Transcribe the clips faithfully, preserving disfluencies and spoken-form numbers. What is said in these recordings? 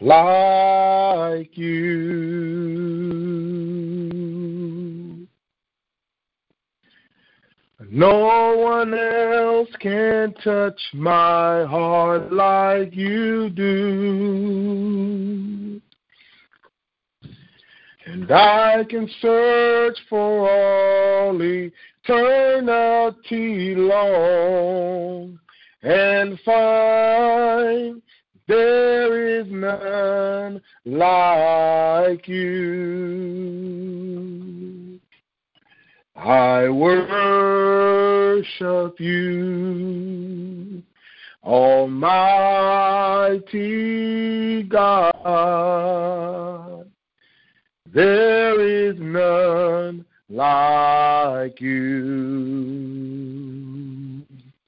like you. No one else can touch my heart like you do. And I can search for all eternity long and find there is none like you. I worship you, Almighty God. There is none like you.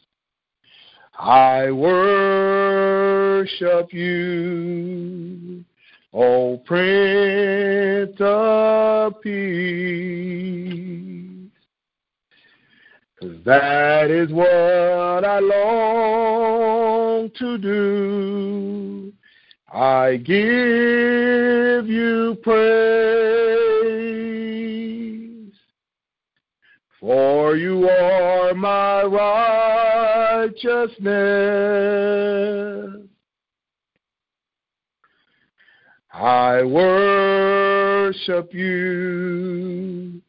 I worship you, O Prince of Peace, 'cause that is what I long to do. I give you praise, for you are my righteousness. I worship you,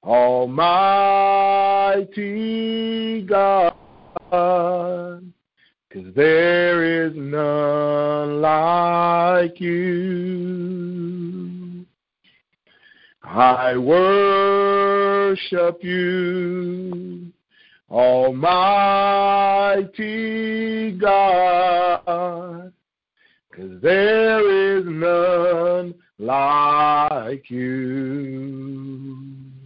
Almighty God, 'cause there is none like you. I worship you, Almighty God, 'cause there is none like you.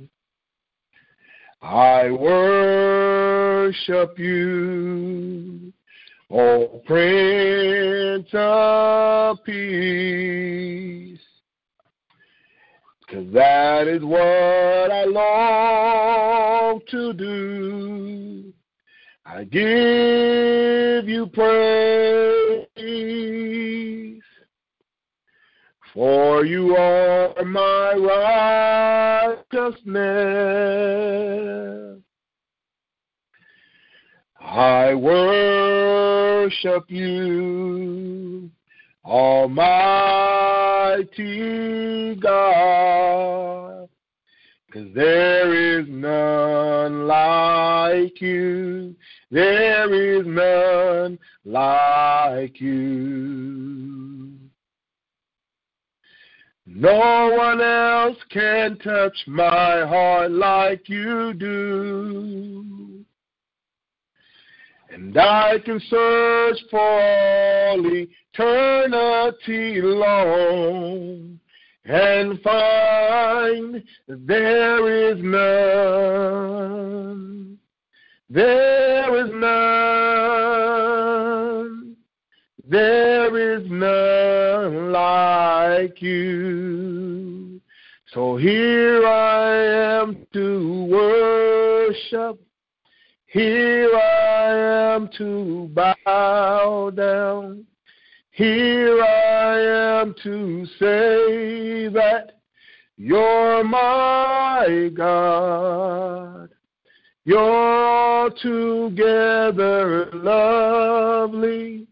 I worship you, O Prince of Peace, 'cause that is what I long to do. I give you praise, for you are my righteousness. I worship you, Almighty God, 'cause there is none like you. There is none like you. No one else can touch my heart like you do. And I can search for all eternity long and find there is none. There is none. There is none like you. So here I am to worship. Here I am to bow down. Here I am to say that you're my God. You're altogether lovely,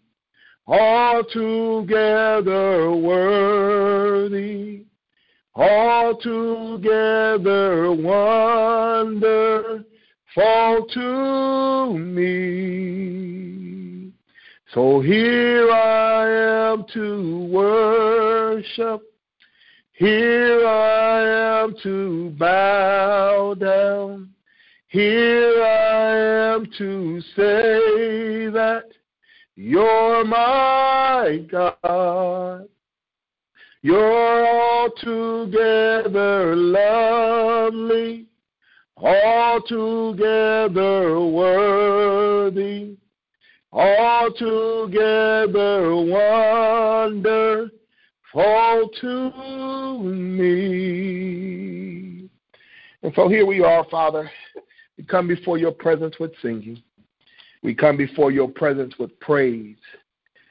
altogether worthy, altogether wonderful to me. So here I am to worship. Here I am to bow down. Here I am to say that you're my God. You're altogether lovely, altogether worthy, altogether wonderful to me. And so here we are, Father. We come before your presence with singing. We come before your presence with praise.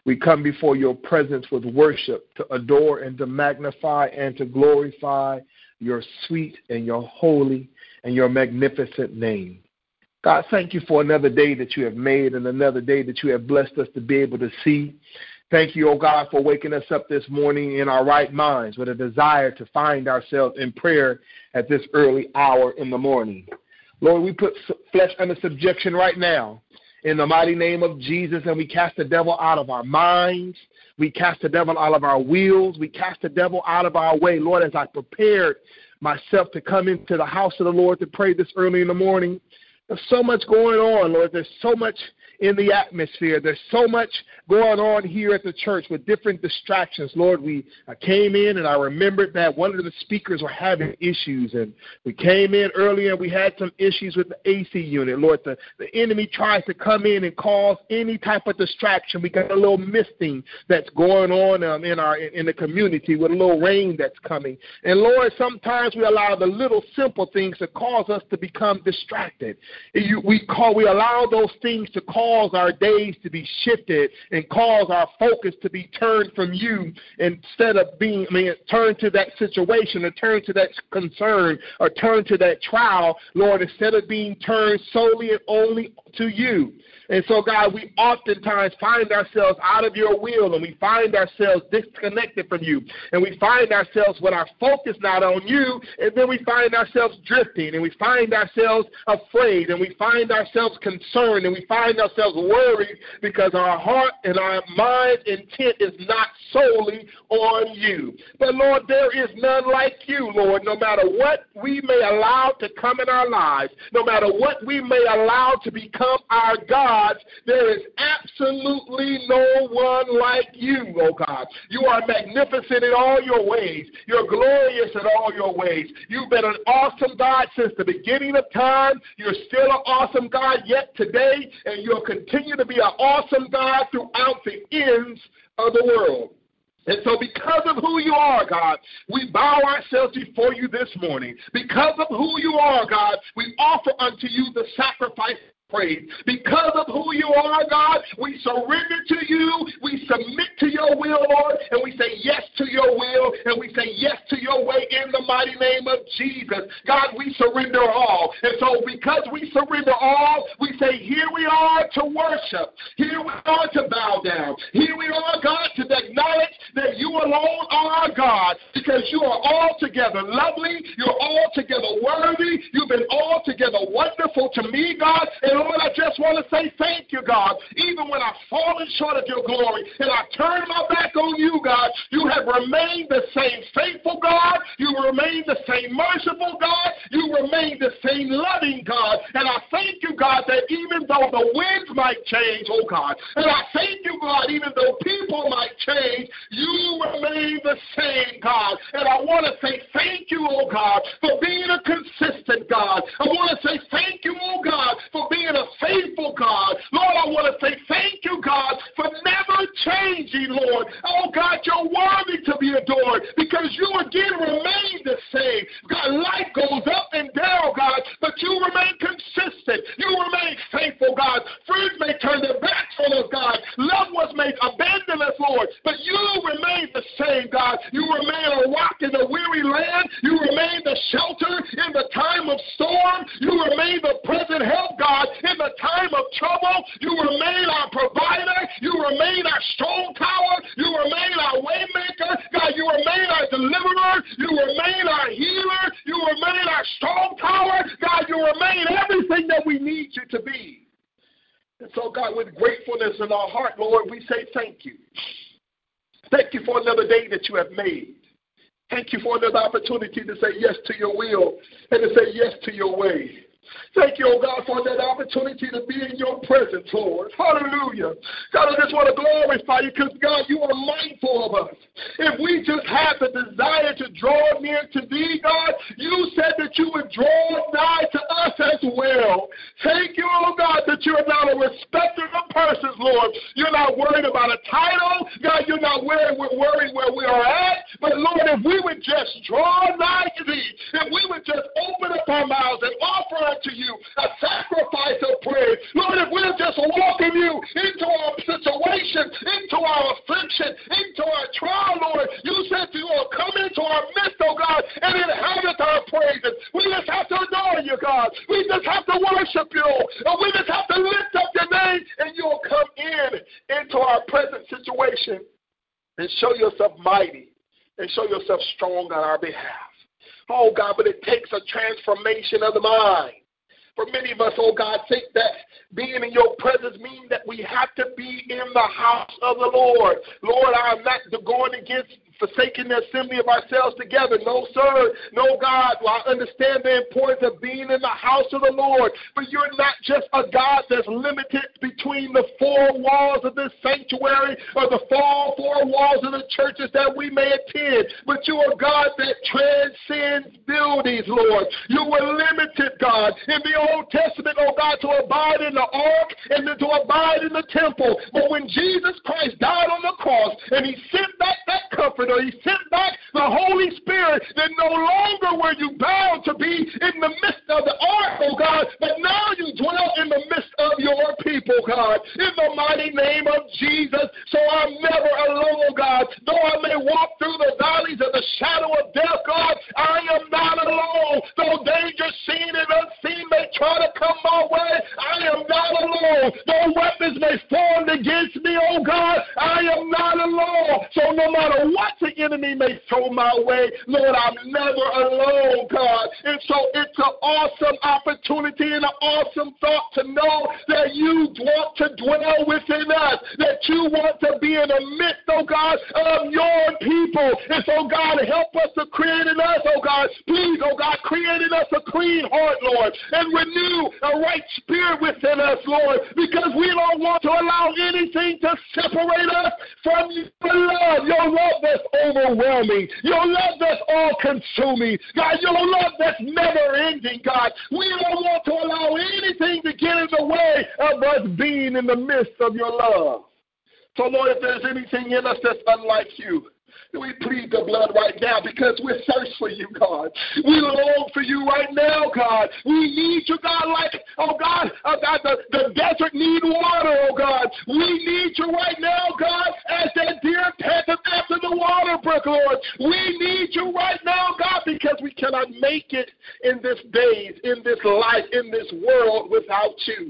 We come before your presence with worship to adore and to magnify and to glorify your sweet and your holy and your magnificent name. God, thank you for another day that you have made and another day that you have blessed us to be able to see. Thank you, oh God, for waking us up this morning in our right minds with a desire to find ourselves in prayer at this early hour in the morning. Lord, we put flesh under subjection right now in the mighty name of Jesus, and we cast the devil out of our minds. We cast the devil out of our wills. We cast the devil out of our way. Lord, as I prepared myself to come into the house of the Lord to pray this early in the morning, there's so much going on, Lord. There's so much in the atmosphere. There's so much going on here at the church with different distractions. Lord, we I came in and I remembered that one of the speakers were having issues, and we came in earlier and we had some issues with the A C unit. Lord, the, the enemy tries to come in and cause any type of distraction. We got a little misting that's going on um, in our in the community with a little rain that's coming. And Lord, sometimes we allow the little simple things to cause us to become distracted. You, we call we allow those things to cause cause our days to be shifted and cause our focus to be turned from you instead of being, I mean, turn to that situation or turn to that concern or turn to that trial, Lord, instead of being turned solely and only to you. And so, God, we oftentimes find ourselves out of your will, and we find ourselves disconnected from you, and we find ourselves with our focus not on you, and then we find ourselves drifting, and we find ourselves afraid, and we find ourselves concerned, and we find ourselves worried because our heart and our mind intent is not solely on you. But, Lord, there is none like you, Lord. No matter what we may allow to come in our lives, no matter what we may allow to become our God, there is absolutely no one like you, oh God. You are magnificent in all your ways. You're glorious in all your ways. You've been an awesome God since the beginning of time. You're still an awesome God yet today, and you'll continue to be an awesome God throughout the ends of the world. And so because of who you are, God, we bow ourselves before you this morning. Because of who you are, God, we offer unto you the sacrifice praise. Because of who you are, God, we surrender to you, we submit to your will, Lord, and we say yes to your will, and we say yes to your way in the mighty name of Jesus. God, we surrender all. And so because we surrender all, we say here we are to worship. Here we are to bow down. Here we are, God, to acknowledge that you alone are God, because you are altogether lovely. You're altogether worthy. You've been altogether wonderful to me, God. And Lord, I just want to say thank you, God. Even when I've fallen short of your glory and I turn my back on you, God, you have remained the same faithful God. You remain the same merciful God. You remain the same loving God. And I thank you, God, that even though the winds might change, oh God, and I thank you, God, even though people might change, you remain the same, God. And I want to say thank you, oh God, for being a consistent God. I want to say thank you, oh God, for being a faithful God. Lord, I want to say thank you, God, for never changing, Lord. Oh, God, you're worthy to be adored because you again remain the same. God, life goes up and down, God, but you remain consistent. You remain faithful, God. Friends may turn their backs on us, God. Loved ones may abandon us, Lord, but you remain the same, God. You remain a rock in a weary land. You remain the shelter in the time of storm. You remain the present help, God, in the time of trouble. You remain our provider. You remain our strong tower. You remain our way maker. God, you remain our deliverer. You remain our healer. You remain our strong tower. God, you remain everything that we need you to be. And so, God, with gratefulness in our heart, Lord, we say thank you. Thank you for another day that you have made. Thank you for another opportunity to say yes to your will and to say yes to your way. Thank you, oh God, for that opportunity to be in your presence, Lord. Hallelujah. God, I just want to glorify you because, God, you are mindful of us. If we just have the desire to draw near to thee, God, you said that you would draw nigh to us as well. Thank you, oh God, that you're not a respecter of persons, Lord. You're not worried about a title. God, you're not worried, we're worried where we are at. But, Lord, if we would just draw nigh to thee, if we would just open up our mouths and offer to you a sacrifice of praise. Lord, if we'll just welcome you into our situation, into our We just have to adore you, God. We just have to worship you. And we just have to lift up your name, and you'll come in into our present situation and show yourself mighty and show yourself strong on our behalf. Oh, God, but it takes a transformation of the mind. For many of us, oh God, think that being in your presence means that we have to be in the house of the Lord. Lord, I'm not going against forsaking the assembly of ourselves together. No, sir. No, God. Well, I understand the importance of being in the house of the Lord. But you're not just a God that's limited between the four walls of this sanctuary or the four, four walls of the churches that we may attend. But you are God that transcends buildings, Lord. You were limited, God, in the Old Testament, oh God, to abide in the ark and then to abide in the temple. But when Jesus Christ died on the cross and he sent back that comfort, or he sent back the Holy Spirit, then no longer were you bound to be in the midst of the ark, oh God, but now you dwell in the midst of your people, God, in the mighty name of Jesus. So I'm never alone, oh God. Though I may walk through the valleys of the shadow of death, God, I am not alone. Though danger seen and unseen may try to come my way, I am not alone. Though weapons may form against me, oh God, I am not alone. So no matter what the enemy may throw my way, Lord, I'm never alone, God. And so it's an awesome opportunity and an awesome thought to know that you want to dwell within us, that you want to be in the midst, oh God, of your people. And so, God, help us to create in us, oh God, please, oh God, create in us a clean heart, Lord, and renew a right spirit within us, Lord, because we don't want to allow anything to separate us from your love, your love that's overwhelming, your love that's all-consuming, God, your love that's never-ending, God. We don't want to allow anything to get in the way of us being in the midst of your love. So, Lord, if there's anything in us that's unlike you, we plead the blood right now because we're thirsty for you, God. We long for you right now, God. We need you, God, like, oh, God, oh, God the, the desert need water, oh, God. We need you right now, God, as that deer panteth after the water brook, Lord. We need you right now, God, because we cannot make it in this days, in this life, in this world without you.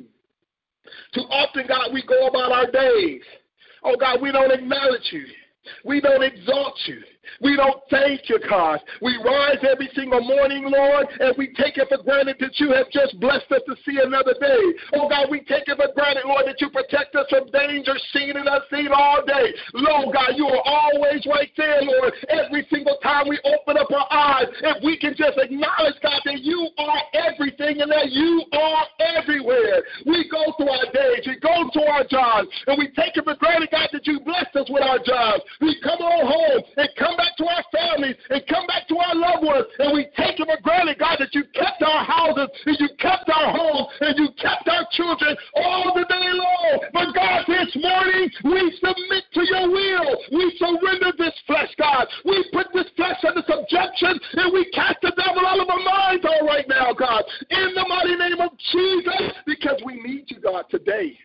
Too often, God, we go about our days. Oh, God, we don't acknowledge you. We don't exalt you. We don't thank you, God. We rise every single morning, Lord, and we take it for granted that you have just blessed us to see another day. Oh, God, we take it for granted, Lord, that you protect us from danger seen and unseen all day. Lord, God, you are always right there, Lord. Every single time we open up our eyes, if we can just acknowledge, God, that you are everything and that you are everywhere. We go through our days, we go to our jobs, and we take it for granted, God, that you blessed us with our jobs. We come on home and come back to our families and come back to our loved ones, and we take it for granted, God, that you kept our houses and you kept our homes and you kept our children all the day long. But, God, this morning we submit to your will. We surrender this flesh, God. We put this flesh under subjection and we cast the devil out of our minds all right now, God, in the mighty name of Jesus, because we need you, God, today.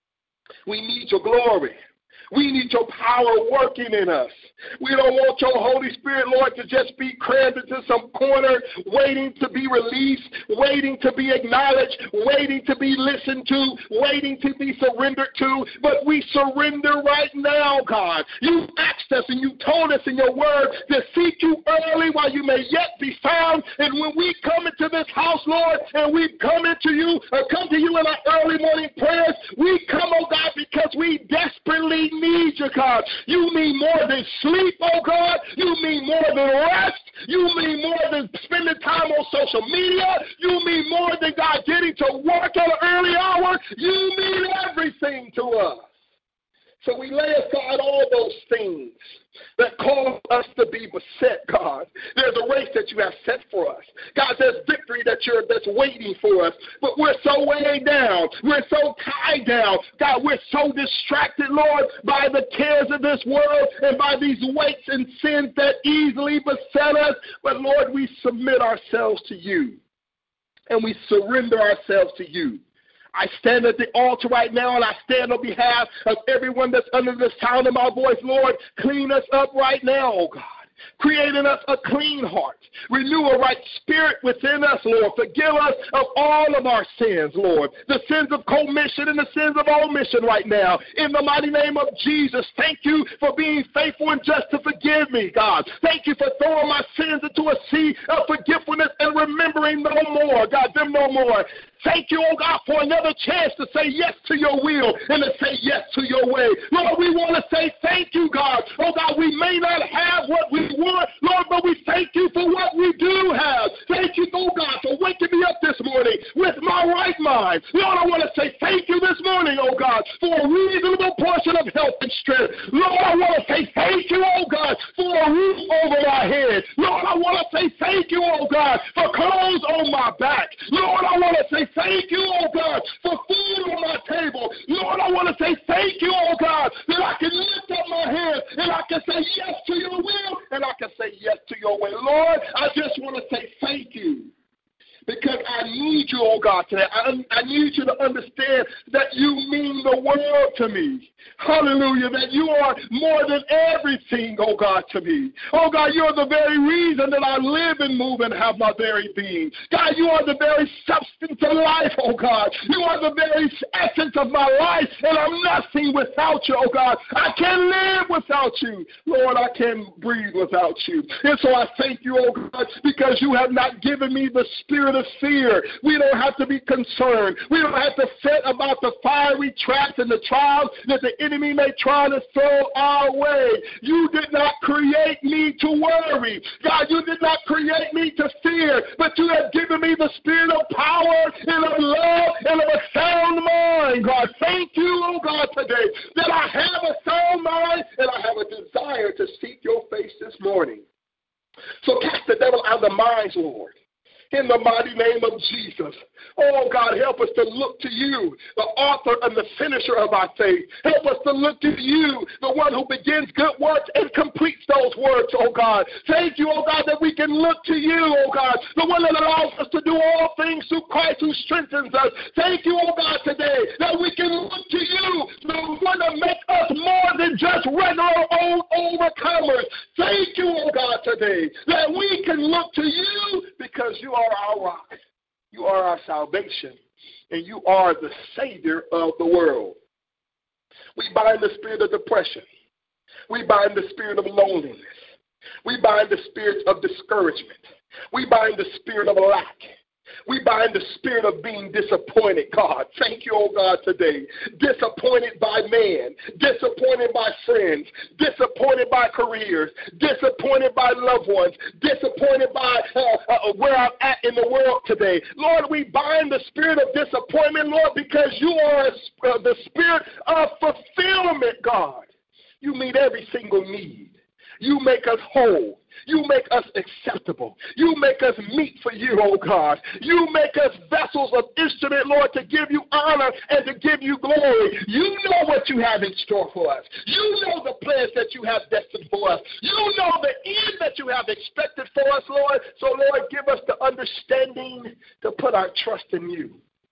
We need your glory. We need your power working in us. We don't want your Holy Spirit, Lord, to just be crammed into some corner, waiting to be released, waiting to be acknowledged, waiting to be listened to, waiting to be surrendered to. But we surrender right now, God. You asked us and you told us in your word to seek you early while you may yet be found. And when we come into this house, Lord, and we come into you, or come to you in our early morning prayers, we come, oh God, because we desperately need you, God. You mean more than sleep, oh God. You mean more than rest. You mean more than spending time on social media. You mean more than, God, getting to work at an early hour. You mean everything to us. So we lay aside all those things that cause us to be beset, God. There's a race that you have set for us. God, there's victory that you're that's waiting for us. But we're so weighed down. We're so tied down. God, we're so distracted, Lord, by the cares of this world and by these weights and sins that easily beset us. But, Lord, we submit ourselves to you, and we surrender ourselves to you. I stand at the altar right now, and I stand on behalf of everyone that's under the sound of my voice. Lord, clean us up right now, oh God. create in us a clean heart. Renew a right spirit within us, Lord. Forgive us of all of our sins, Lord, the sins of commission and the sins of omission right now. In the mighty name of Jesus, thank you for being faithful and just to forgive me, God. Thank you for throwing my sins into a sea of forgetfulness and remembering no more, God, them no more. Thank you, oh God, for another chance to say yes to your will and to say yes to your way. Lord, we want to say thank you, God. Oh God, we may not have what we want, Lord, but we thank you for what we do have. Thank you, oh God, for waking me up this morning with my right mind. Lord, I want to say thank you this morning, oh God, for a reasonable portion of health and strength. Lord, I want to say thank you, oh God, for a roof over my head. Lord, I want to say thank you, oh God, for clothes on my back. Lord, I want to say thank you, oh God, for food on my table. Lord, I want to say thank you, oh God, that I can lift up my hand and I can say yes to your will and I can say yes to your way. Lord, I just want to say thank you. Because I need you, oh God, today. I, I need you to understand that you mean the world to me. Hallelujah. That you are more than everything, oh God, to me. Oh God, you are the very reason that I live and move and have my very being. God, you are the very substance of life, oh God. You are the very essence of my life, and I'm nothing without you, oh God. I can't live without you. Lord, I can't breathe without you. And so I thank you, oh God, because you have not given me the spirit of fear. We don't have to be concerned. We don't have to fret about the fiery traps and the trials that the enemy may try to throw our way. You did not create me to worry. God, you did not create me to fear, but you have given me the spirit of power and of love and of a sound mind. God, thank you, oh God, today that I have a sound mind and I have a desire to seek your face this morning. So cast the devil out of the minds, Lord. In the mighty name of Jesus. Oh, God, help us to look to you, the author and the finisher of our faith. Help us to look to you, the one who begins good works and completes those works, oh God. Thank you, oh God, that we can look to you, oh God, the one that allows us to do all things through Christ who strengthens us. Thank you, oh God, today that we can look to you, the one that makes us more than just regular old overcomers. Thank you, oh God, today that we can look to you because you are our rock. You are our salvation, and you are the Savior of the world. We bind the spirit of depression. We bind the spirit of loneliness. We bind the spirit of discouragement. We bind the spirit of lack. We bind the spirit of being disappointed, God. Thank you, oh God, today. Disappointed by man, disappointed by friends, disappointed by careers, disappointed by loved ones, disappointed by uh, uh, where I'm at in the world today. Lord, we bind the spirit of disappointment, Lord, because you are uh, the spirit of fulfillment, God. You meet every single need. You make us whole. You make us acceptable. You make us meet for you, oh God. You make us vessels of instrument, Lord, to give you honor and to give you glory. You know what you have in store for us. You know the plans that you have destined for us. You know the end that you have expected for us, Lord. So, Lord, give us the understanding to put our trust in you.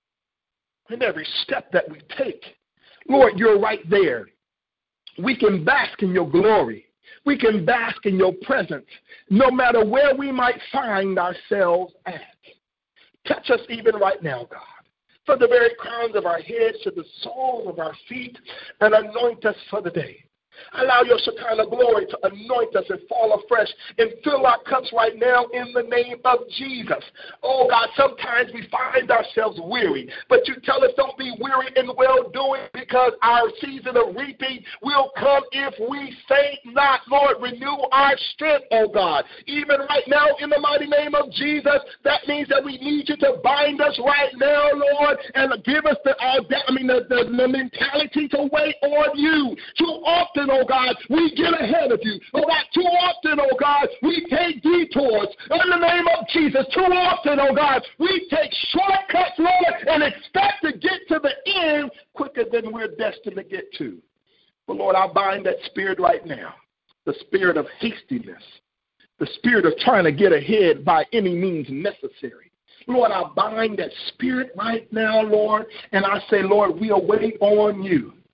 In every step that we take, Lord, you're right there. We can bask in your glory. We can bask in your presence, no matter where we might find ourselves at. Touch us even right now, God, from the very crowns of our heads to the soles of our feet, and anoint us for the day. Allow your Shekinah glory to anoint us and fall afresh and fill our cups right now in the name of Jesus. Oh, God, sometimes we find ourselves weary, but you tell us don't be weary in well-doing because our season of reaping will come if we faint not. Lord, renew our strength, oh, God. Even right now in the mighty name of Jesus, that means that we need you to bind us right now, Lord, and give us the, uh, I mean, the, the, the mentality to wait on you. Too often, oh God, we get ahead of you. Oh God, too often, oh God, we take detours. In the name of Jesus, too often, oh God, we take shortcuts, Lord, and expect to get to the end quicker than we're destined to get to. But Lord, I bind that spirit right now, the spirit of hastiness, the spirit of trying to get ahead by any means necessary. Lord, I bind that spirit right now, Lord, and I say, Lord, we'll wait on you.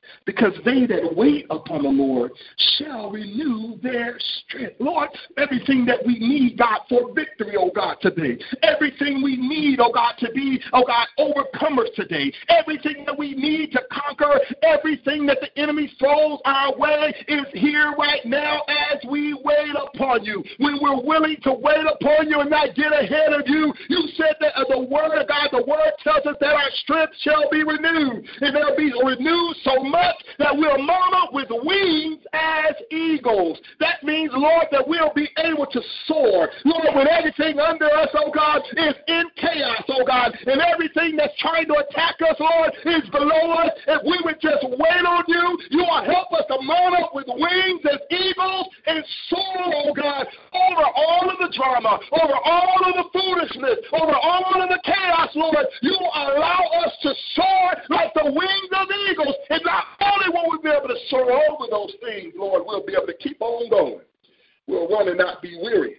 because they that wait upon the Lord shall renew their strength. Lord, everything that we need, God, for victory, oh God, today. Everything we need, oh God, to be, oh God, overcomers today. Everything that we need to conquer, everything that the enemy throws our way is here right now as we wait upon you. When we're willing to wait upon you and not get ahead of you, you said that uh, the word of God, the word tells us that our strength shall be renewed. And they'll be renewed so much that we'll mount up with wings as eagles. That means, Lord, that we'll be able to soar. Lord, when everything under us, oh God, is in chaos, oh God, and everything that's trying to attack us, Lord, is below us, if we would just wait on you, you will help us to mount up with wings as eagles and soar, oh God, over all of the drama, over all of the foolishness, over all of the chaos, Lord. You allow us to soar like the wings of eagles, and not only will we be able to soar over those things, Lord, we'll be able to keep on going. We'll run and not be weary.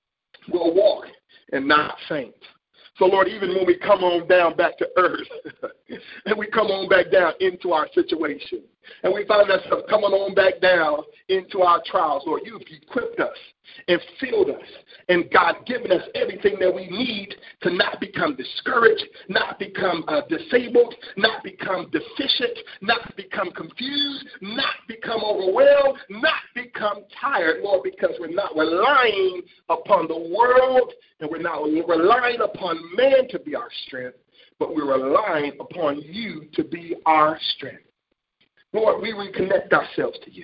We'll walk and not faint. So, Lord, even when we come on down back to earth and we come on back down into our situation and we find ourselves coming on back down into our trials, Lord, you've equipped us and filled us and God given us everything that we need to not become discouraged, not become uh, disabled, not become deficient, not become confused, not become overwhelmed, not become tired, Lord, because we're not relying upon the world and we're not relying upon man to be our strength, but we're relying upon you to be our strength. Lord, we reconnect ourselves to you.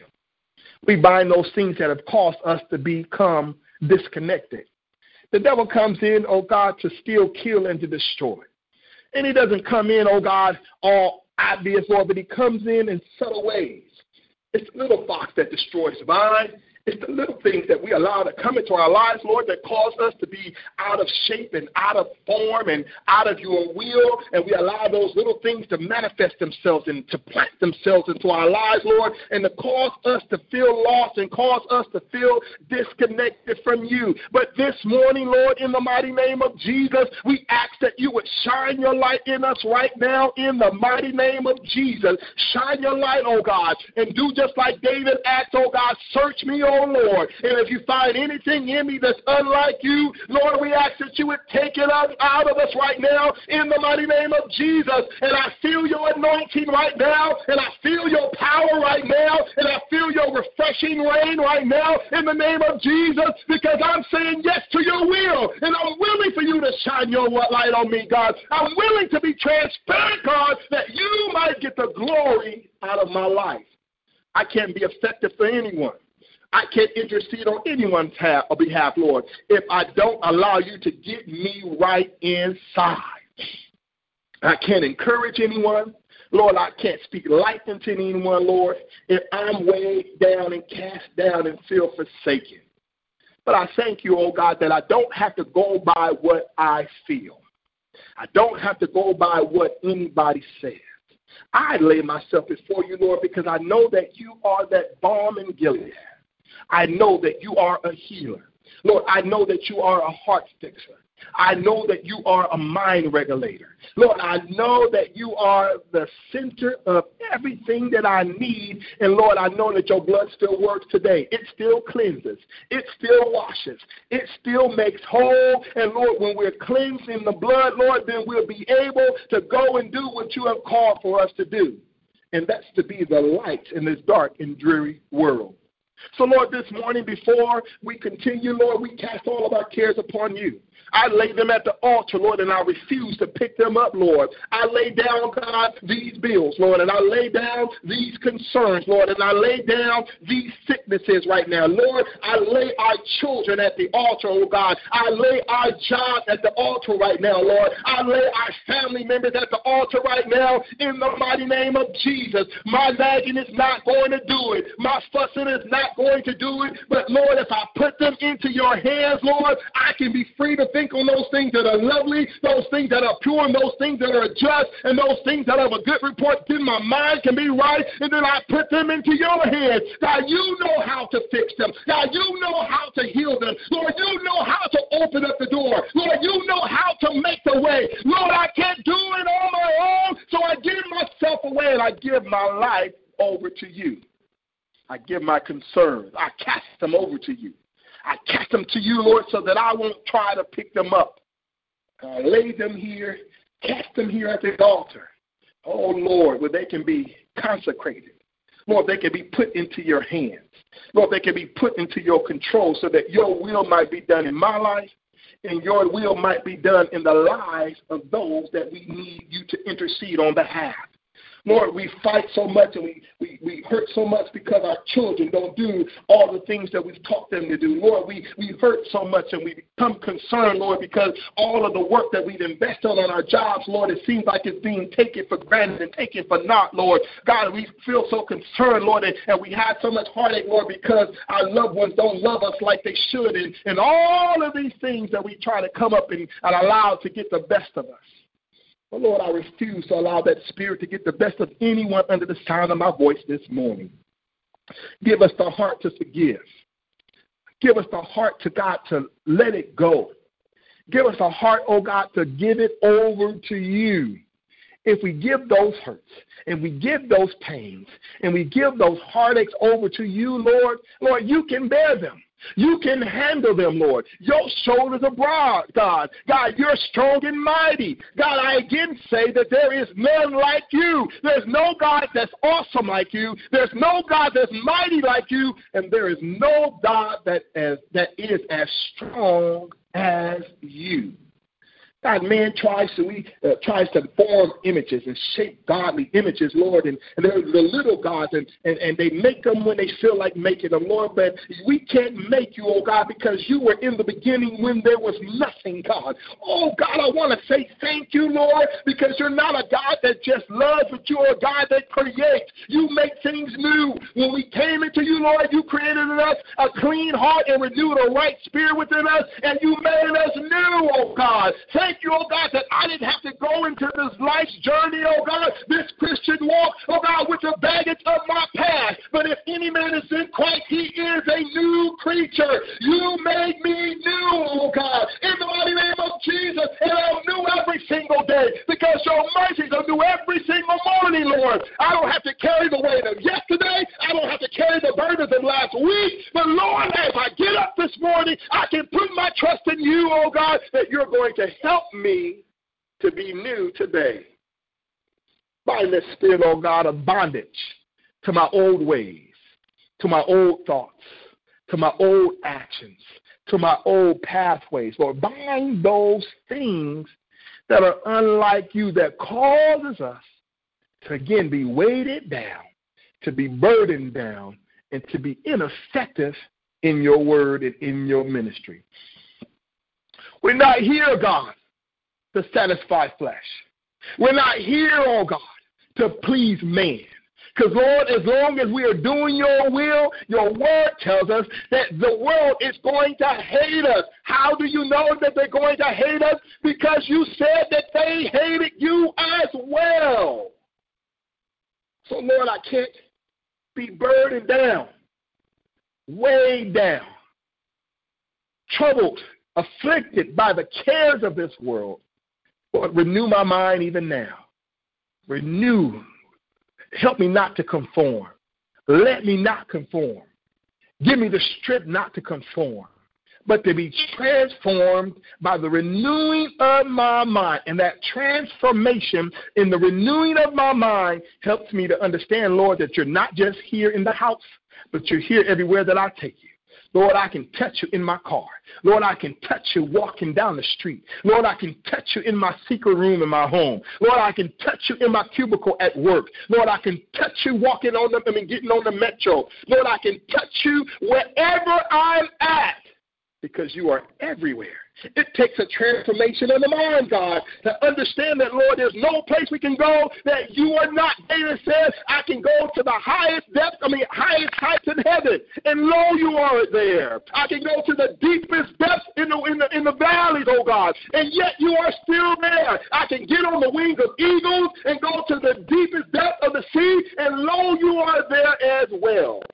We bind those things that have caused us to become disconnected. The devil comes in, oh God, to steal, kill, and to destroy. And he doesn't come in, oh God, all obvious, Lord, but he comes in in subtle ways. It's the little fox that destroys the vine. It's the little things that we allow to come into our lives, Lord, that cause us to be out of shape and out of form and out of your will. And we allow those little things to manifest themselves and to plant themselves into our lives, Lord, and to cause us to feel lost and cause us to feel disconnected from you. But this morning, Lord, in the mighty name of Jesus, we ask that you would shine your light in us right now in the mighty name of Jesus. Shine your light, oh God, and do just like David asked, oh God, search me, oh Oh, Lord, and if you find anything in me that's unlike you, Lord, we ask that you would take it out, out of us right now in the mighty name of Jesus. And I feel your anointing right now, and I feel your power right now, and I feel your refreshing rain right now in the name of Jesus, because I'm saying yes to your will, and I'm willing for you to shine your light on me, God. I'm willing to be transparent, God, that you might get the glory out of my life. I can't be effective for anyone. I can't intercede on anyone's behalf, Lord, if I don't allow you to get me right inside. I can't encourage anyone. Lord, I can't speak life into anyone, Lord, if I'm weighed down and cast down and feel forsaken. But I thank you, oh God, that I don't have to go by what I feel. I don't have to go by what anybody says. I lay myself before you, Lord, because I know that you are that balm in Gilead. I know that you are a healer. Lord, I know that you are a heart fixer. I know that you are a mind regulator. Lord, I know that you are the center of everything that I need. And Lord, I know that your blood still works today. It still cleanses. It still washes. It still makes whole. And Lord, when we're cleansed in the blood, Lord, then we'll be able to go and do what you have called for us to do. And that's to be the light in this dark and dreary world. So, Lord, this morning before we continue, Lord, we cast all of our cares upon you. I lay them at the altar, Lord, and I refuse to pick them up, Lord. I lay down, God, these bills, Lord, and I lay down these concerns, Lord, and I lay down these sicknesses right now. Lord, I lay our children at the altar, oh God. I lay our jobs at the altar right now, Lord. I lay our family members at the altar right now in the mighty name of Jesus. My nagging is not going to do it. My fussing is not going to do it. But, Lord, if I put them into your hands, Lord, I can be free to think on those things that are lovely, those things that are pure, and those things that are just, and those things that have a good report. Then my mind can be right, and then I put them into your hands. God, you know how to fix them. God, you know how to heal them. Lord, you know how to open up the door. Lord, you know how to make the way. Lord, I can't do it on my own, so I give myself away, and I give my life over to you. I give my concerns. I cast them over to you. I cast them to you, Lord, so that I won't try to pick them up. I lay them here, cast them here at the altar. Oh, Lord, where they can be consecrated. Lord, they can be put into your hands. Lord, they can be put into your control so that your will might be done in my life and your will might be done in the lives of those that we need you to intercede on behalf. Lord, we fight so much and we, we, we hurt so much because our children don't do all the things that we've taught them to do. Lord, we, we hurt so much and we become concerned, Lord, because all of the work that we've invested on our jobs, Lord, it seems like it's being taken for granted and taken for naught, Lord. God, we feel so concerned, Lord, and, and we have so much heartache, Lord, because our loved ones don't love us like they should. And, and all of these things that we try to come up and, and allow to get the best of us. But Lord, I refuse to allow that spirit to get the best of anyone under the sound of my voice this morning. Give us the heart to forgive. Give us the heart to God to let it go. Give us a heart, oh God, to give it over to you. If we give those hurts and we give those pains and we give those heartaches over to you, Lord, Lord, you can bear them. You can handle them, Lord. Your shoulders are broad, God. God, you're strong and mighty. God, I again say that there is none like you. There's no God that's awesome like you. There's no God that's mighty like you. And there is no God that, as, that is as strong as you. God, man tries to we uh, tries to form images and shape godly images, Lord, and, and they're the little gods, and, and, and they make them when they feel like making them, Lord, but we can't make you, oh God, because you were in the beginning when there was nothing, God. Oh, God, I want to say thank you, Lord, because you're not a God that just loves, but you're a God that creates. You make things new. When we came into you, Lord, you created in us a clean heart and renewed a right spirit within us, and you made us new, oh God. Thank Thank you, oh God, that I didn't have to go into this life's journey, oh God, this Christian walk, oh God, with the baggage of my past. But if any man is in Christ, he is a new creature. You made me new, oh God, in the mighty name of Jesus, and I'm new every single day because your mercies are new every single morning, Lord. I don't have to carry the weight of yesterday. I don't have to carry the burdens of last week. But Lord, as I get up this morning, I can put my trust in you, oh God, that you're going to help me to be new today. Bind this spirit, oh God, of bondage to my old ways, to my old thoughts, to my old actions, to my old pathways. Lord, bind those things that are unlike you that causes us to again be weighted down, to be burdened down, and to be ineffective in your word and in your ministry. We're not here, God, to satisfy flesh. We're not here, oh God, to please man. Because, Lord, as long as we are doing your will, your word tells us that the world is going to hate us. How do you know that they're going to hate us? Because you said that they hated you as well. So, Lord, I can't be burdened down, weighed down, troubled, afflicted by the cares of this world. Lord, renew my mind even now. Renew. Help me not to conform. Let me not conform. Give me the strength not to conform, but to be transformed by the renewing of my mind. And that transformation in the renewing of my mind helps me to understand, Lord, that you're not just here in the house, but you're here everywhere that I take you. Lord, I can touch you in my car. Lord, I can touch you walking down the street. Lord, I can touch you in my secret room in my home. Lord, I can touch you in my cubicle at work. Lord, I can touch you walking on the, I mean, getting on the metro. Lord, I can touch you wherever I'm at because you are everywhere. It takes a transformation of the mind, God, to understand that, Lord, there's no place we can go that you are not. David says, I can go to the highest depths, I mean, highest heights in heaven, and lo, you are there. I can go to the deepest depths in the, in the, in the valleys, oh God, and yet you are still there. I can get on the wings of eagles and go to the deepest depths of the sea, and lo, you are there as well.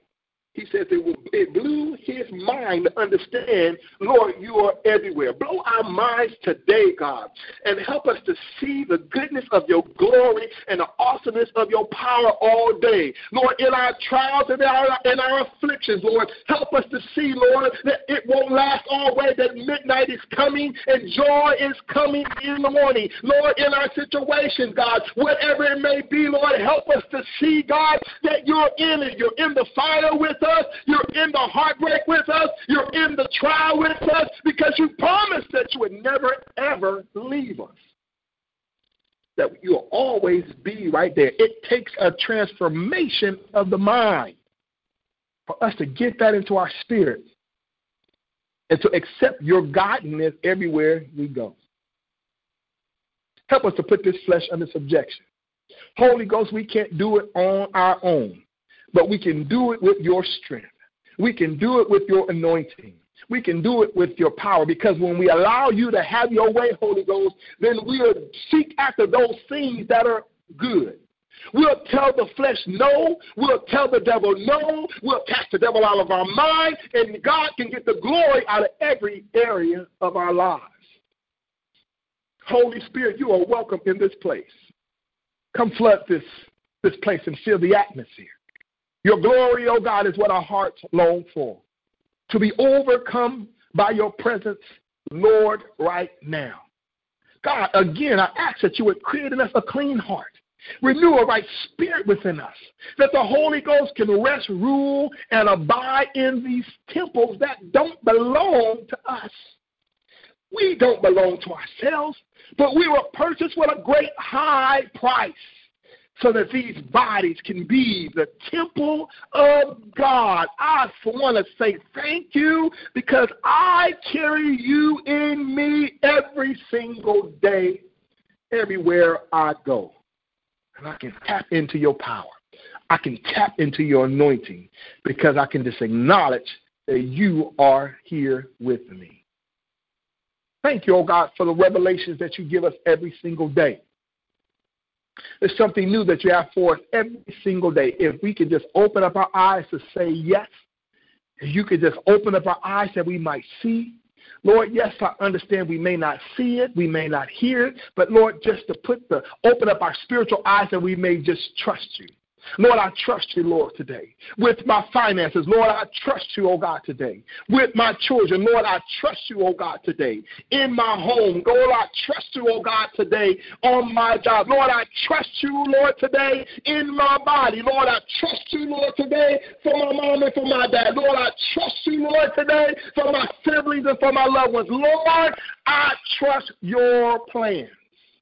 He says it, will, it blew his mind to understand, Lord, you are everywhere. Blow our minds today, God, and help us to see the goodness of your glory and the awesomeness of your power all day. Lord, in our trials and in our, in our afflictions, Lord, help us to see, Lord, that it won't last always, that midnight is coming and joy is coming in the morning. Lord, in our situation, God, whatever it may be, Lord, help us to see, God, that you're in it. You're in the fire with us. You're in the heartbreak with us. You're in the trial with us because you promised that you would never, ever leave us. That you'll always be right there. It takes a transformation of the mind for us to get that into our spirit and to accept your guidance everywhere we go. Help us to put this flesh under subjection. Holy Ghost, we can't do it on our own. But we can do it with your strength. We can do it with your anointing. We can do it with your power, because when we allow you to have your way, Holy Ghost, then we'll seek after those things that are good. We'll tell the flesh no. We'll tell the devil no. We'll cast the devil out of our mind, and God can get the glory out of every area of our lives. Holy Spirit, you are welcome in this place. Come flood this, this place and fill the atmosphere. Your glory, oh God, is what our hearts long for. To be overcome by your presence, Lord, right now. God, again, I ask that you would create in us a clean heart. Renew a right spirit within us. That the Holy Ghost can rest, rule, and abide in these temples that don't belong to us. We don't belong to ourselves, but we were purchased with a great high price, so that these bodies can be the temple of God. I want to say thank you, because I carry you in me every single day, everywhere I go. And I can tap into your power. I can tap into your anointing, because I can just acknowledge that you are here with me. Thank you, oh God, for the revelations that you give us every single day. There's something new that you have for us every single day. If we could just open up our eyes to say yes, if you could just open up our eyes that we might see. Lord, yes, I understand we may not see it, we may not hear it, but Lord, just to put the, open up our spiritual eyes that we may just trust you. Lord, I trust you, Lord, today. With my finances, Lord, I trust you, oh God, today. With my children, Lord, I trust you, oh God, today. In my home, Lord, I trust you, oh God, today. On my job, Lord, I trust you, Lord, today. In my body, Lord, I trust you, Lord, today. For my mom and for my dad, Lord, I trust you, Lord, today. For my siblings and for my loved ones, Lord, I trust your plans.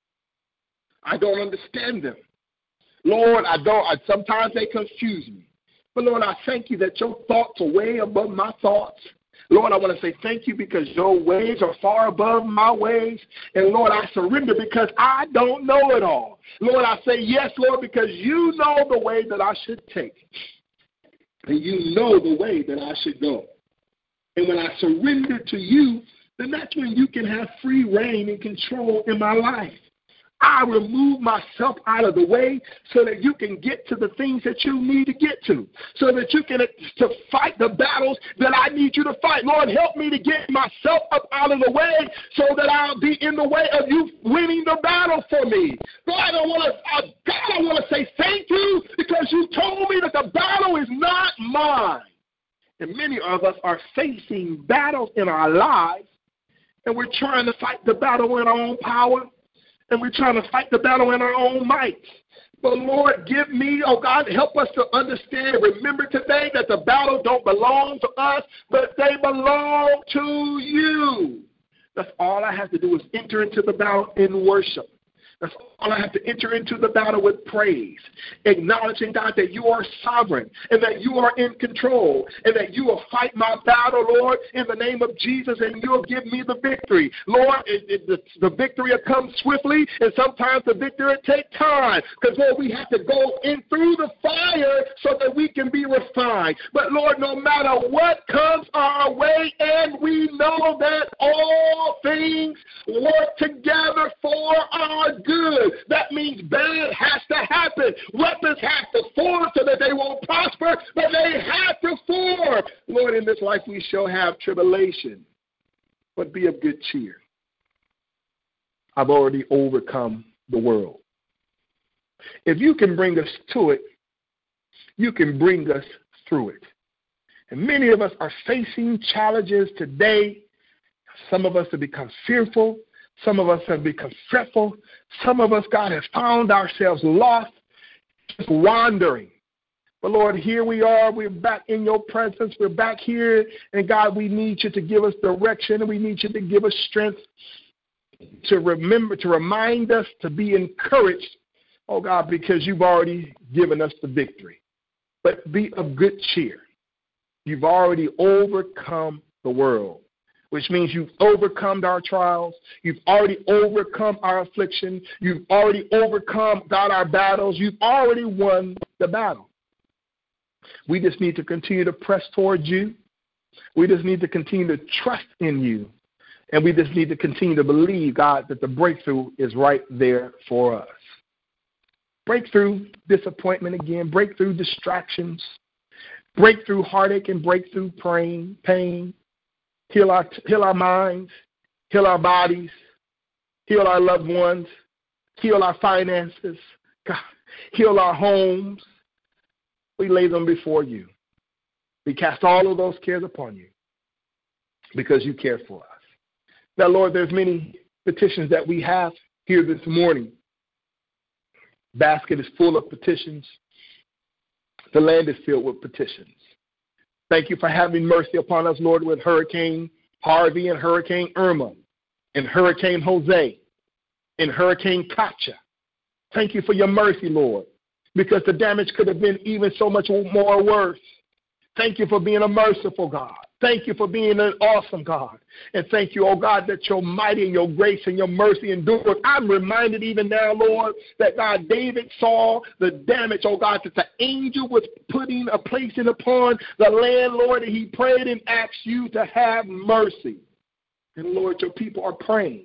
I don't understand them. Lord, I don't, I, sometimes they confuse me. But Lord, I thank you that your thoughts are way above my thoughts. Lord, I want to say thank you because your ways are far above my ways. And Lord, I surrender because I don't know it all. Lord, I say yes, Lord, because you know the way that I should take. And you know the way that I should go. And when I surrender to you, then that's when you can have free reign and control in my life. I remove myself out of the way so that you can get to the things that you need to get to, so that you can to fight the battles that I need you to fight. Lord, help me to get myself up out of the way so that I'll be in the way of you winning the battle for me. God, I want to, God, I want to say thank you because you told me that the battle is not mine. And many of us are facing battles in our lives, and we're trying to fight the battle in our own power. And we're trying to fight the battle in our own might. But Lord, give me, oh God, help us to understand, remember today that the battle don't belong to us, but they belong to you. That's all I have to do is enter into the battle in worship. That's all I have to enter into the battle with praise, acknowledging, God, that you are sovereign and that you are in control and that you will fight my battle, Lord, in the name of Jesus, and you'll give me the victory. Lord, it, it, the, the victory will come swiftly, and sometimes the victory will take time because, Lord, we have to go in through the fire so that we can be refined. But, Lord, no matter what comes our way, and we know that all things work together for our good. good. That means bad has to happen. Weapons have to form so that they won't prosper, but they have to form. Lord, in this life we shall have tribulation, but be of good cheer. I've already overcome the world. If you can bring us to it, you can bring us through it. And many of us are facing challenges today. Some of us have become fearful. Some of us have become fretful. Some of us, God, have found ourselves lost, just wandering. But, Lord, here we are. We're back in your presence. We're back here. And, God, we need you to give us direction, and we need you to give us strength to remember, to remind us to be encouraged, oh, God, because you've already given us the victory. But be of good cheer. You've already overcome the world, which means you've overcome our trials. You've already overcome our affliction. You've already overcome, God, our battles. You've already won the battle. We just need to continue to press towards you. We just need to continue to trust in you. And we just need to continue to believe, God, that the breakthrough is right there for us. Breakthrough disappointment again, breakthrough distractions, breakthrough heartache and breakthrough pain, pain. Heal our, heal our minds, heal our bodies, heal our loved ones, heal our finances, God, heal our homes. We lay them before you. We cast all of those cares upon you because you care for us. Now, Lord, there's many petitions that we have here this morning. Basket is full of petitions. The land is filled with petitions. Thank you for having mercy upon us, Lord, with Hurricane Harvey and Hurricane Irma and Hurricane Jose and Hurricane Katia. Thank you for your mercy, Lord, because the damage could have been even so much more worse. Thank you for being a merciful God. Thank you for being an awesome God. And thank you, oh God, that your mighty and your grace and your mercy endures. I'm reminded even now, Lord, that God, David saw the damage, oh God, that the angel was putting a placing upon the land, Lord, and he prayed and asked you to have mercy. And Lord, your people are praying.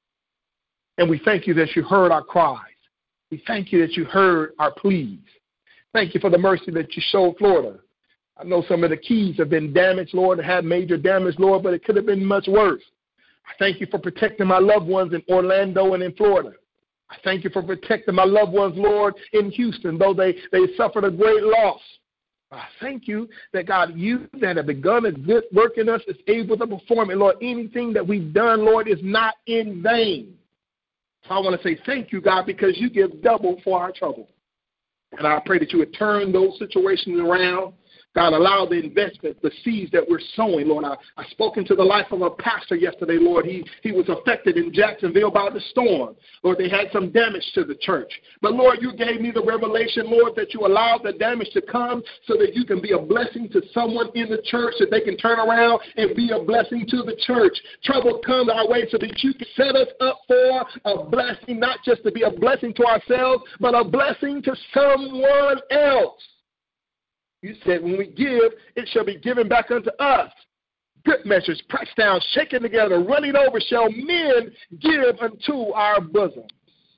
And we thank you that you heard our cries. We thank you that you heard our pleas. Thank you for the mercy that you showed Florida. I know some of the keys have been damaged, Lord, and had major damage, Lord, but it could have been much worse. I thank you for protecting my loved ones in Orlando and in Florida. I thank you for protecting my loved ones, Lord, in Houston, though they, they suffered a great loss. I thank you that, God, you that have begun a good work in us is able to perform it. Lord, anything that we've done, Lord, is not in vain. So I want to say thank you, God, because you give double for our trouble. And I pray that you would turn those situations around. God, allow the investment, the seeds that we're sowing, Lord. I, I spoke into the life of a pastor yesterday, Lord. He, he was affected in Jacksonville by the storm. Lord, they had some damage to the church. But, Lord, you gave me the revelation, Lord, that you allowed the damage to come so that you can be a blessing to someone in the church, that they can turn around and be a blessing to the church. Trouble comes our way so that you can set us up for a blessing, not just to be a blessing to ourselves, but a blessing to someone else. You said when we give, it shall be given back unto us. Good measures, pressed down, shaken together, running over, shall men give unto our bosoms.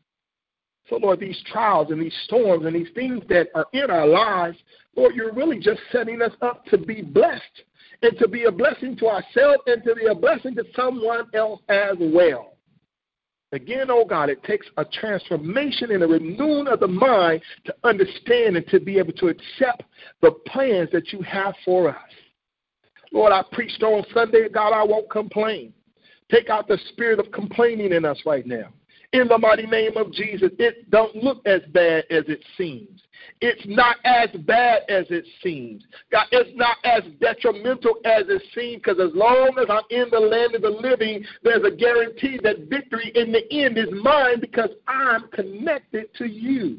So, Lord, these trials and these storms and these things that are in our lives, Lord, you're really just setting us up to be blessed and to be a blessing to ourselves and to be a blessing to someone else as well. Again, oh God, it takes a transformation and a renewing of the mind to understand and to be able to accept the plans that you have for us. Lord, I preached on Sunday, God, I won't complain. Take out the spirit of complaining in us right now. In the mighty name of Jesus, it don't look as bad as it seems. It's not as bad as it seems. God, it's not as detrimental as it seems, because as long as I'm in the land of the living, there's a guarantee that victory in the end is mine because I'm connected to you.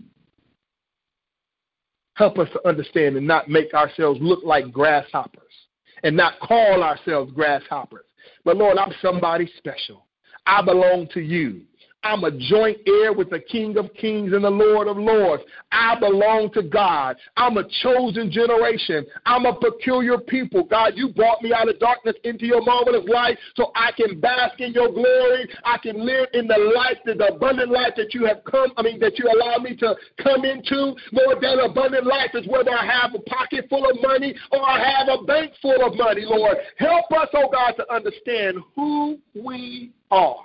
Help us to understand and not make ourselves look like grasshoppers and not call ourselves grasshoppers. But, Lord, I'm somebody special. I belong to you. I'm a joint heir with the King of Kings and the Lord of Lords. I belong to God. I'm a chosen generation. I'm a peculiar people. God, you brought me out of darkness into your marvelous light so I can bask in your glory. I can live in the life, the abundant life that you have come, I mean, that you allow me to come into. Lord, that abundant life is whether I have a pocket full of money or I have a bank full of money, Lord. Help us, oh God, to understand who we are.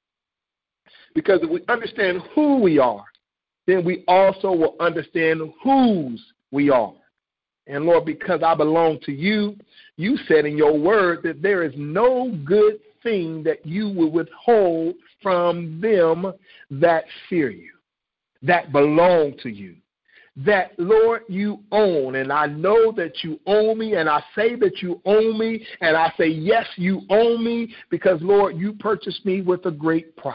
Because if we understand who we are, then we also will understand whose we are. And Lord, because I belong to you, you said in your word that there is no good thing that you will withhold from them that fear you, that belong to you, that, Lord, you own. And I know that you own me, and I say that you own me, and I say, yes, you own me, because, Lord, you purchased me with a great price.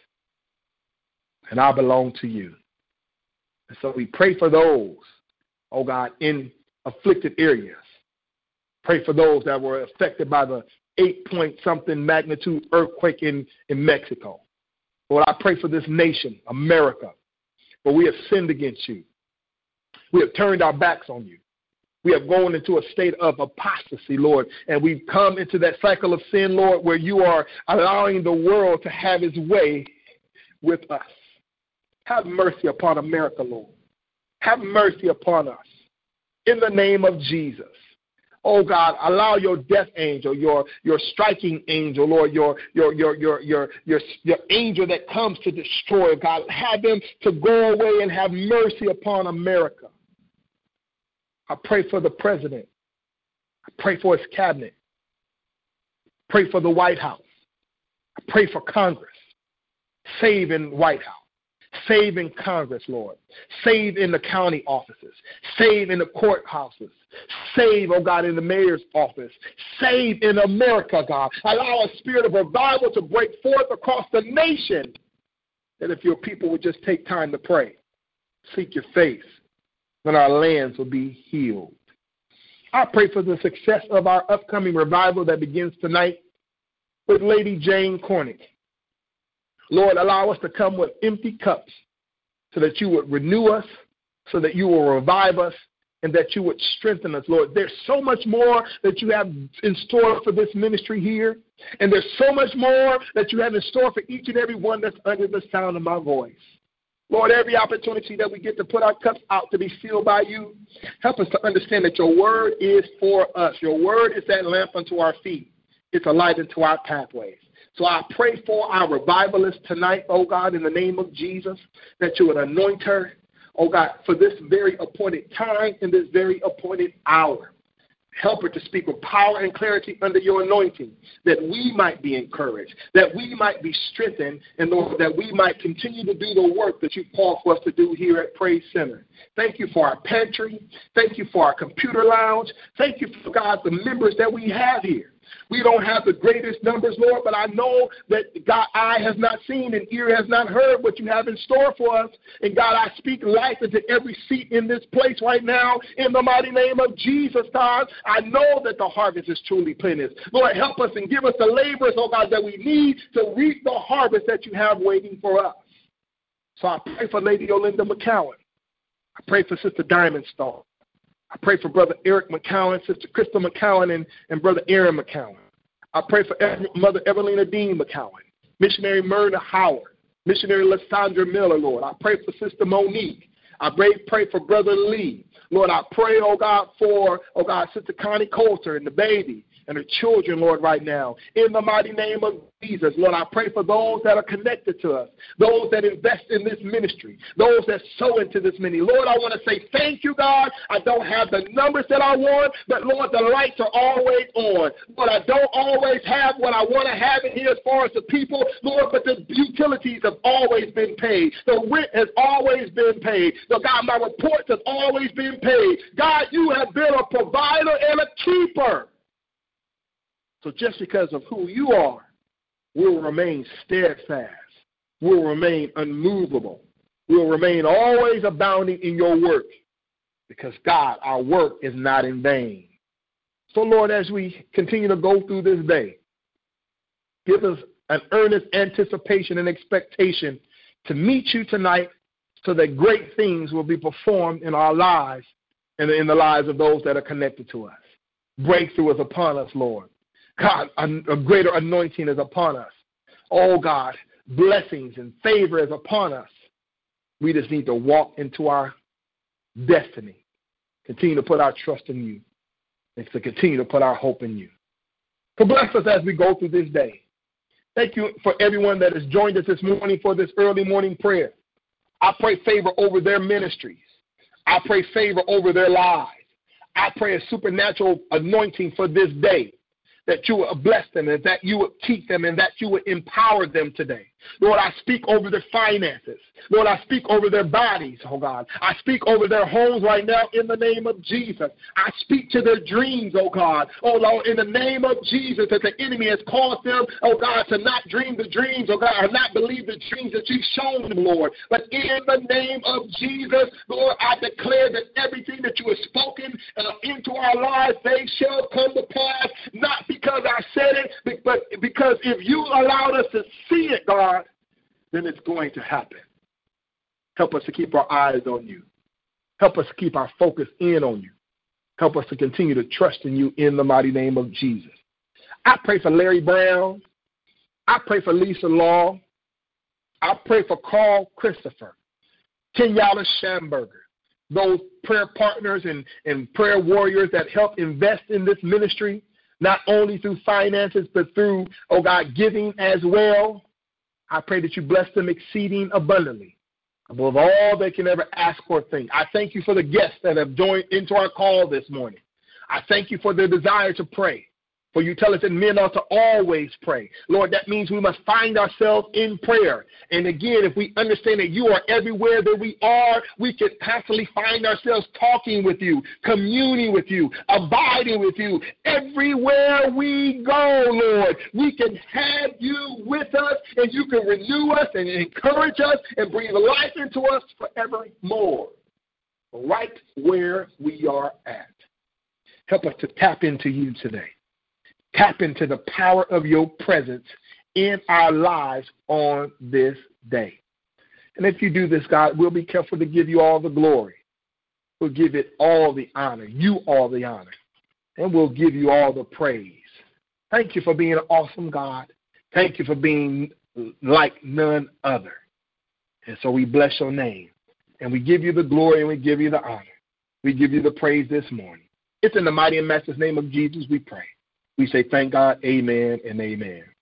And I belong to you. And so we pray for those, oh God, in afflicted areas. Pray for those that were affected by the eight-point-something magnitude earthquake in, in Mexico. Lord, I pray for this nation, America, for we have sinned against you. We have turned our backs on you. We have gone into a state of apostasy, Lord, and we've come into that cycle of sin, Lord, where you are allowing the world to have its way with us. Have mercy upon America, Lord. Have mercy upon us. In the name of Jesus. Oh, God, allow your death angel, your your striking angel, Lord, your your your your your your, your angel that comes to destroy, God, have them to go away and have mercy upon America. I pray for the president. I pray for his cabinet. Pray for the White House. I pray for Congress. Save in White House. Save in Congress, Lord. Save in the county offices. Save in the courthouses. Save, oh God, in the mayor's office. Save in America, God. Allow a spirit of revival to break forth across the nation. That if your people would just take time to pray, seek your face, then our lands will be healed. I pray for the success of our upcoming revival that begins tonight with Lady Jane Cornick. Lord, allow us to come with empty cups so that you would renew us, so that you will revive us, and that you would strengthen us, Lord. There's so much more that you have in store for this ministry here, and there's so much more that you have in store for each and every one that's under the sound of my voice. Lord, every opportunity that we get to put our cups out to be filled by you, help us to understand that your word is for us. Your word is that lamp unto our feet. It's a light unto our pathways. So I pray for our revivalist tonight, oh God, in the name of Jesus, that you would anoint her, oh God, for this very appointed time and this very appointed hour. Help her to speak with power and clarity under your anointing, that we might be encouraged, that we might be strengthened, and Lord, that we might continue to do the work that you've called for us to do here at Praise Center. Thank you for our pantry. Thank you for our computer lounge. Thank you for, God, the members that we have here. We don't have the greatest numbers, Lord, but I know that God, eye has not seen and ear has not heard what you have in store for us. And God, I speak life into every seat in this place right now in the mighty name of Jesus, God. I know that the harvest is truly plenteous. Lord, help us and give us the laborers, oh God, that we need to reap the harvest that you have waiting for us. So I pray for Lady Olinda McCowan. I pray for Sister Diamond Star. I pray for Brother Eric McCowan, Sister Crystal McCowan, and, and Brother Aaron McCowan. I pray for Mother Evelina Dean McCowan, Missionary Myrna Howard, Missionary Lysandra Miller, Lord. I pray for Sister Monique. I pray, pray for Brother Lee. Lord, I pray, oh God, for, oh God, Sister Connie Coulter and the baby and her children, Lord, right now. In the mighty name of Jesus, Lord, I pray for those that are connected to us, those that invest in this ministry, those that sow into this ministry. Lord, I want to say thank you, God. I don't have the numbers that I want, but, Lord, the lights are always on. Lord, I don't always have what I want to have in here as far as the people, Lord, but the utilities have always been paid. The rent has always been paid. So, God, my reports have always been paid. God, you have been a provider and a keeper. So just because of who you are, we'll remain steadfast. We'll remain unmovable. We'll remain always abounding in your work because, God, our work is not in vain. So, Lord, as we continue to go through this day, give us an earnest anticipation and expectation to meet you tonight so that great things will be performed in our lives and in the lives of those that are connected to us. Breakthrough is upon us, Lord. God, a, a greater anointing is upon us. Oh, God, blessings and favor is upon us. We just need to walk into our destiny, continue to put our trust in you, and to continue to put our hope in you. So bless us as we go through this day. Thank you for everyone that has joined us this morning for this early morning prayer. I pray favor over their ministries. I pray favor over their lives. I pray a supernatural anointing for this day, that you will bless them and that you would keep them and that you would empower them today. Lord, I speak over their finances. Lord, I speak over their bodies, oh God. I speak over their homes right now in the name of Jesus. I speak to their dreams, oh God. Oh Lord, in the name of Jesus, that the enemy has caused them, oh God, to not dream the dreams, oh God, or not believe the dreams that you've shown them, Lord. But in the name of Jesus, Lord, I declare that everything that you have spoken uh, into our lives, they shall come to pass, not because I said it, but because if you allowed us to see it, God, then it's going to happen. Help us to keep our eyes on you. Help us to keep our focus in on you. Help us to continue to trust in you in the mighty name of Jesus. I pray for Larry Brown. I pray for Lisa Law. I pray for Carl Christopher, Kenyatta Schamberger, those prayer partners and, and prayer warriors that help invest in this ministry, not only through finances, but through, oh God, giving as well. I pray that you bless them exceeding abundantly, above all they can ever ask or think. I thank you for the guests that have joined into our call this morning. I thank you for their desire to pray. For you tell us that men ought to always pray. Lord, that means we must find ourselves in prayer. And again, if we understand that you are everywhere that we are, we can constantly find ourselves talking with you, communing with you, abiding with you. Everywhere we go, Lord, we can have you with us, and you can renew us and encourage us and breathe life into us forevermore, right where we are at. Help us to tap into you today. Tap into the power of your presence in our lives on this day. And if you do this, God, we'll be careful to give you all the glory. We'll give it all the honor, you all the honor, and we'll give you all the praise. Thank you for being an awesome God. Thank you for being like none other. And so we bless your name, and we give you the glory, and we give you the honor. We give you the praise this morning. It's in the mighty and matchless name of Jesus we pray. We say thank God, amen, and amen.